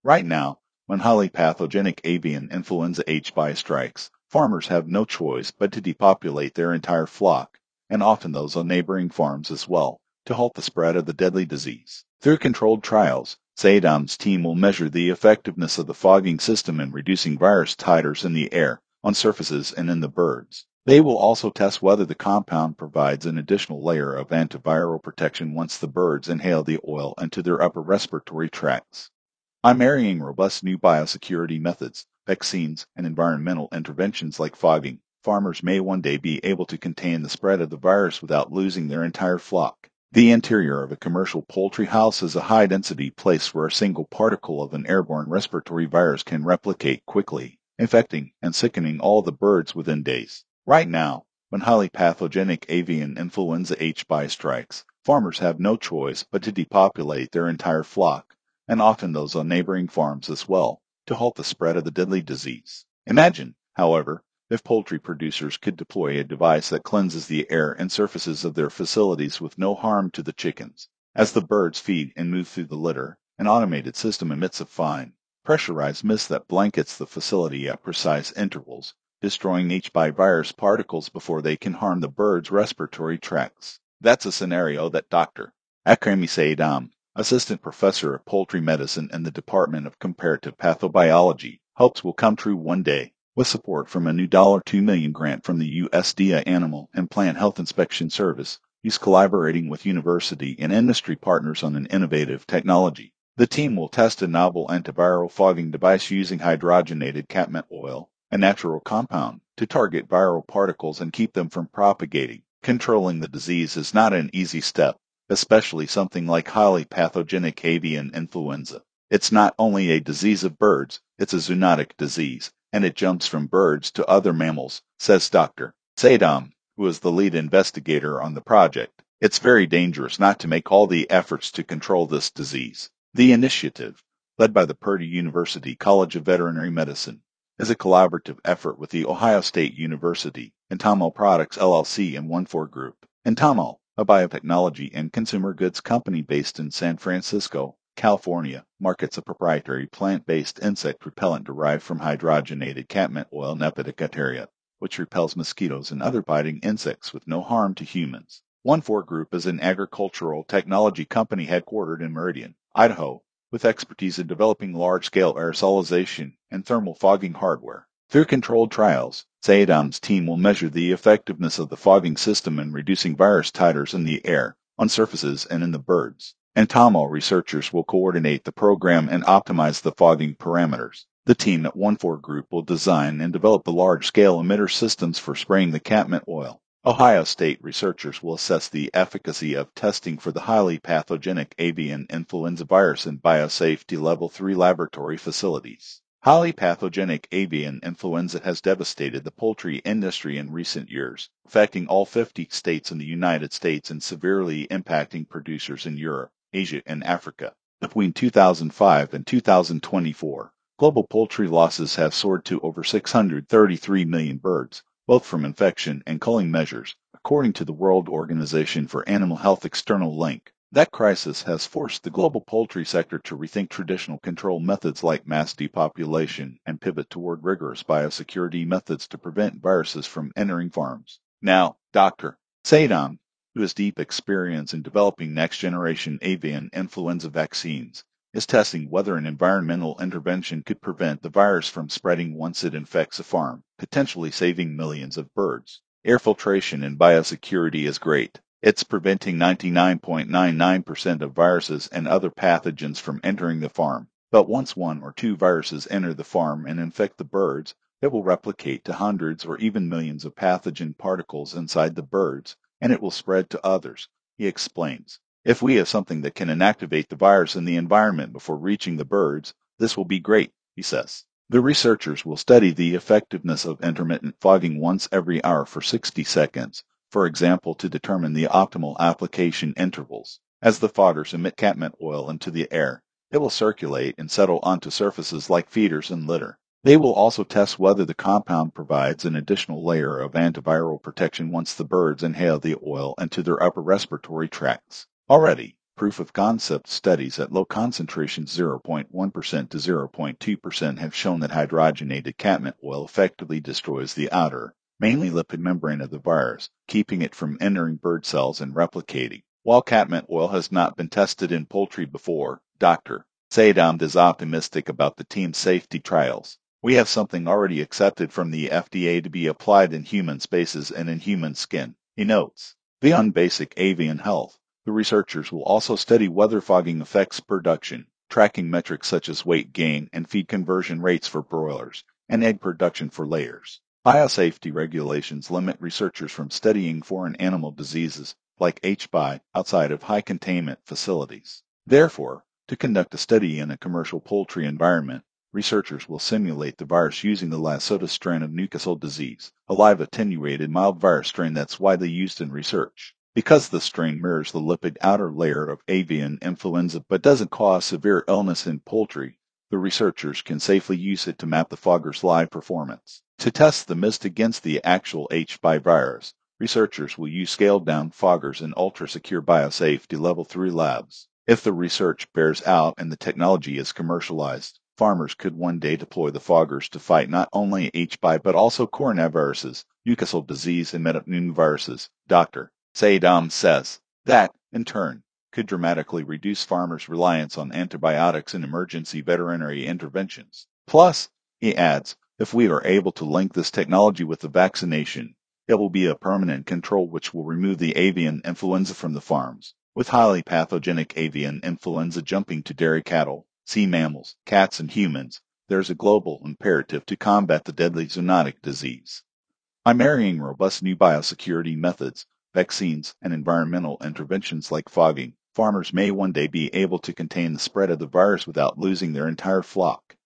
Right now, when highly pathogenic avian influenza H. strikes, farmers have no choice but to depopulate their entire flock, and often those on neighboring farms as well, to halt the spread of the deadly disease. Through controlled trials, Saddam's team will measure the effectiveness of the fogging system in reducing virus titers in the air, on surfaces, and in the birds. They will also test whether the compound provides an additional layer of antiviral protection once the birds inhale the oil into their upper respiratory tracts. By marrying robust new biosecurity methods, vaccines, and environmental interventions like fogging, farmers may one day be able to contain the spread of the virus without losing their entire flock. The interior of a commercial poultry house is a high-density place where a single particle of an airborne respiratory virus can replicate quickly, infecting and sickening all the birds within days. Right now, when highly pathogenic avian influenza H. strikes, farmers have no choice but to depopulate their entire flock, and often those on neighboring farms as well, to halt the spread of the deadly disease. Imagine, however, if poultry producers could deploy a device that cleanses the air and surfaces of their facilities with no harm to the chickens. As the birds feed and move through the litter, an automated system emits a fine, pressurized mist that blankets the facility at precise intervals, destroying H. virus particles before they can harm the birds' respiratory tracts. That's a scenario that Dr. Akrami Saidam, assistant professor of poultry medicine in the Department of Comparative Pathobiology, hopes will come true one day, with support from a new $2 million grant from the USDA Animal and Plant Health Inspection Service. He's collaborating with university and industry partners on an innovative technology. The team will test a novel antiviral fogging device using hydrogenated catmint oil, a natural compound, to target viral particles and keep them from propagating. Controlling the disease is not an easy step, especially something like highly pathogenic avian influenza. It's not only a disease of birds, it's a zoonotic disease, and it jumps from birds to other mammals, says Dr. Saddam, who is the lead investigator on the project. It's very dangerous not to make all the efforts to control this disease. The initiative, led by the Purdue University College of Veterinary Medicine, is a collaborative effort with the Ohio State University, Entomol Products LLC and 14 Group. Entomol, a biotechnology and consumer goods company based in San Francisco, California, markets a proprietary plant-based insect repellent derived from hydrogenated catmint oil Nepidicateria, which repels mosquitoes and other biting insects with no harm to humans. 14 Group is an agricultural technology company headquartered in Meridian, Idaho, with expertise in developing large-scale aerosolization and thermal fogging hardware. Through controlled trials, Saddam's team will measure the effectiveness of the fogging system in reducing virus titers in the air, on surfaces, and in the birds. Entomol researchers will coordinate the program and optimize the fogging parameters. The team at 14 Group will design and develop the large-scale emitter systems for spraying the catmint oil. Ohio State researchers will assess the efficacy of testing for the highly pathogenic avian influenza virus in biosafety level 3 laboratory facilities. Highly pathogenic avian influenza has devastated the poultry industry in recent years, affecting all 50 states in the United States and severely impacting producers in Europe, Asia, and Africa. Between 2005 and 2024, global poultry losses have soared to over 633 million birds, both from infection and culling measures, according to the World Organization for Animal Health External Link. That crisis has forced the global poultry sector to rethink traditional control methods like mass depopulation and pivot toward rigorous biosecurity methods to prevent viruses from entering farms. Now, Dr. Saddam, who has deep experience in developing next-generation avian influenza vaccines, is testing whether an environmental intervention could prevent the virus from spreading once it infects a farm, potentially saving millions of birds. Air filtration in biosecurity is great. It's preventing 99.99% of viruses and other pathogens from entering the farm. But once 1 or 2 viruses enter the farm and infect the birds, it will replicate to hundreds or even millions of pathogen particles inside the birds, and it will spread to others, he explains. If we have something that can inactivate the virus in the environment before reaching the birds, this will be great, he says. The researchers will study the effectiveness of intermittent fogging once every hour for 60 seconds, for example, to determine the optimal application intervals. As the foggers emit catmint oil into the air, it will circulate and settle onto surfaces like feeders and litter. They will also test whether the compound provides an additional layer of antiviral protection once the birds inhale the oil into their upper respiratory tracts. Already, proof-of-concept studies at low concentrations 0.1% to 0.2% have shown that hydrogenated catmint oil effectively destroys the outer, mainly lipid membrane of the virus, keeping it from entering bird cells and replicating. While catmint oil has not been tested in poultry before, Dr. Saidam is optimistic about the team's safety trials. We have something already accepted from the FDA to be applied in human spaces and in human skin, he notes. Beyond basic avian health, the researchers will also study whether fogging affects production, tracking metrics such as weight gain and feed conversion rates for broilers, and egg production for layers. Biosafety regulations limit researchers from studying foreign animal diseases like H-bi outside of high containment facilities. Therefore, to conduct a study in a commercial poultry environment, researchers will simulate the virus using the Lassota strain of Newcastle disease, a live attenuated mild virus strain that's widely used in research. Because the strain mirrors the lipid outer layer of avian influenza but doesn't cause severe illness in poultry, the researchers can safely use it to map the fogger's live performance. To test the mist against the actual H-bi virus, researchers will use scaled-down foggers in ultra-secure biosafety level 3 labs. If the research bears out and the technology is commercialized, farmers could one day deploy the foggers to fight not only H-bi but also coronaviruses, Newcastle disease, and metapneumoviruses. Dr. Saidam says that, in turn, could dramatically reduce farmers' reliance on antibiotics in emergency veterinary interventions. Plus, he adds, if we are able to link this technology with the vaccination, it will be a permanent control which will remove the avian influenza from the farms. With highly pathogenic avian influenza jumping to dairy cattle, sea mammals, cats, and humans, there is a global imperative to combat the deadly zoonotic disease. By marrying robust new biosecurity methods, vaccines, and environmental interventions like fogging, farmers may one day be able to contain the spread of the virus without losing their entire flock.